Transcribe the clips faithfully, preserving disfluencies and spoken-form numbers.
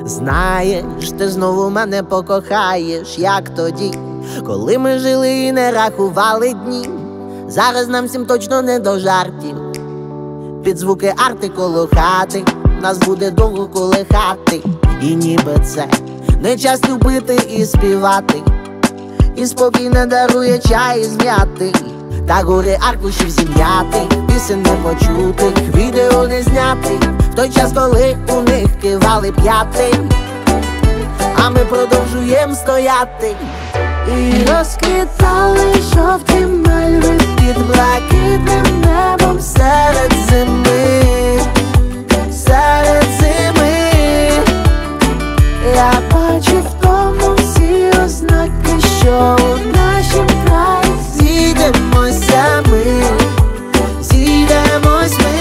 Знаєш, ти знову мене покохаєш, як тоді, коли ми жили і не рахували дні. Зараз нам всім точно не до жартів. Під звуки арти коло хати нас буде довго колихати. І ніби це не час любити і співати. І спокій не дарує чай з м'яти. Та гори аркушів зім'яти, пісень не почутих, відео не знятих. В той час, коли у них кивали п'яти, а ми продовжуєм стояти. І розквітали жовті мальви під блакитним небом серед зими, серед зими. Я бачу в тому всі ознаки, що у нашім краї зійдемося ми, зійдемось ми.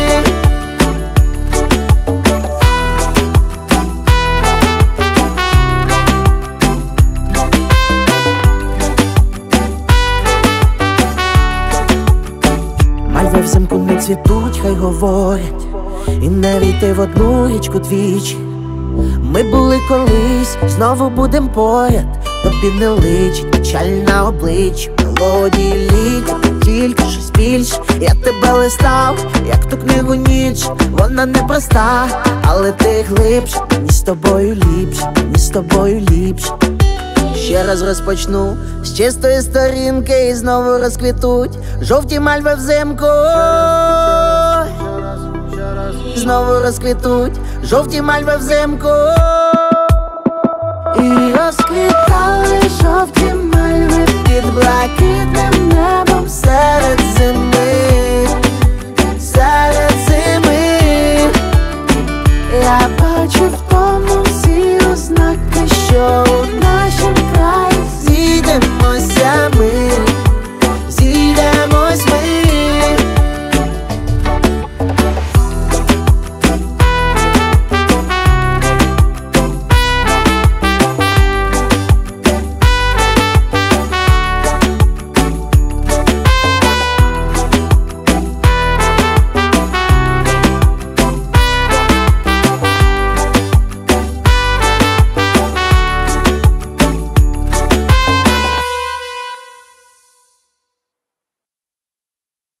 Мальви взимку не цвітуть, хай говорять, і не війти в одну річку двічі. Ми були колись, знову будем поряд. Тобі не личить печаль на обличчі. Мелодії літ, тільки щось більше. Я тебе листав, як ту книгу ніч. Вона непроста, але ти глибше. Мені з тобою ліпше, мені з тобою ліпше. Ще раз розпочну з чистої сторінки, і знову розквітуть жовті мальви взимку. Знову розквітуть жовті мальви взимку. І розквітали жовті мальви під блакитним небом серед